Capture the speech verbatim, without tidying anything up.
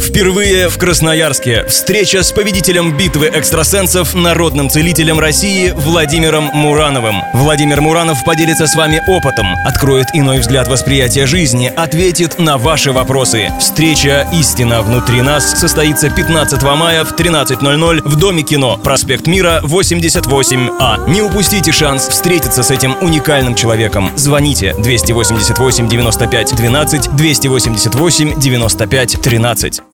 Впервые в Красноярске встреча с победителем битвы экстрасенсов, народным целителем России Владимиром Мурановым. Владимир Муранов поделится с вами опытом, откроет иной взгляд восприятия жизни, ответит на ваши вопросы. Встреча «Истина внутри нас» состоится пятнадцатого мая в тринадцать ноль ноль в Доме кино, проспект Мира, восемьдесят восемь А. Не упустите шанс встретиться с этим уникальным человеком. Звоните двести восемьдесят восемь девяносто пять двенадцать, двести восемьдесят восемь девяносто пять тринадцать.